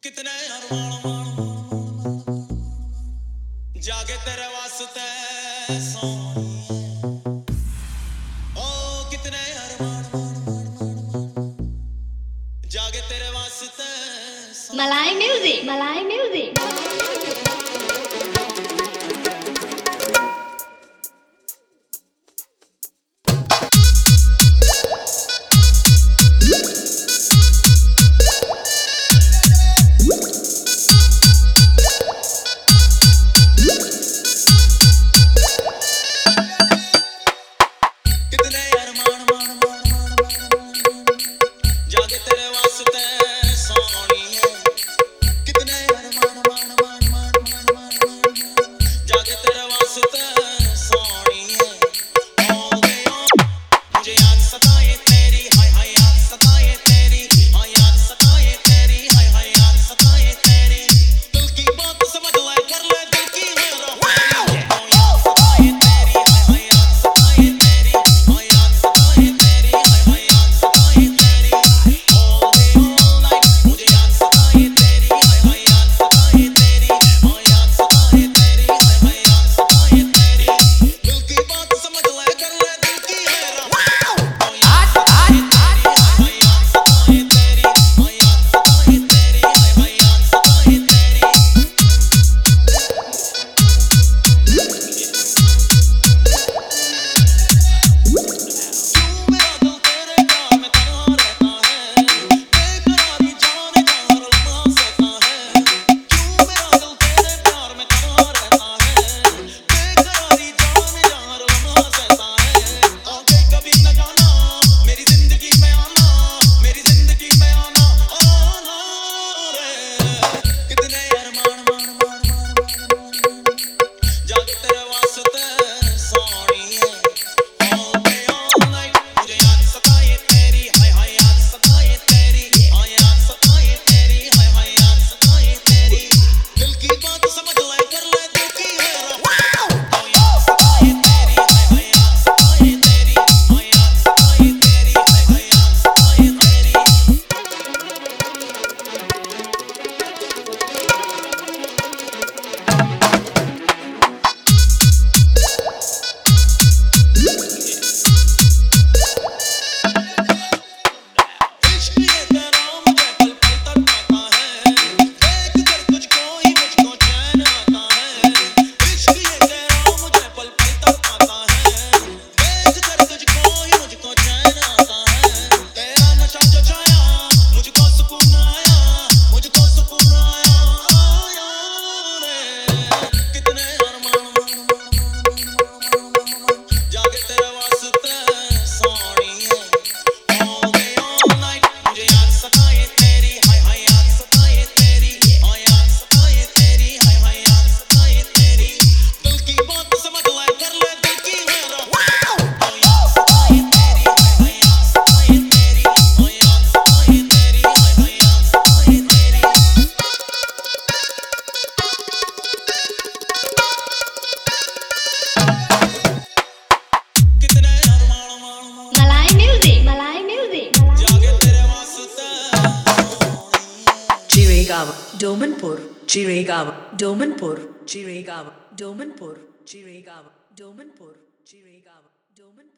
कितने जागे तेरे वास्ते सोनिए ओ कितने जागे तेरे वास्ते Malay music, Malay music. कितने जागे तेरे वास्ते सोनिए कितने जागे तेरे वास्ते सोनिए मुझे याद सताए तेरी हाय हाय याद सताए तेरी हाय याद सताए तेरी हाय हाय याद सताए तेरी दिल की बात समझ ले कर ले दिल की मेरा याद सताए तेरी हाय हाय याद सताए तेरी हाय याद सताए तेरी हाय हाय याद सताए तेरी all day all night मुझे याद सताए तेरी हाय हाय याद सताए तेरी हाय याद सताए तेरी हाय हाय याद सताए तेरी दिल की बात समझ ले कर ले दिल की मेरा Malay music, Malay music. Jiregaon, Domanpur, Jiregaon, Domanpur, Jiregaon, Domanpur, Jiregaon, Domanpur, Jiregaon, Domanpur.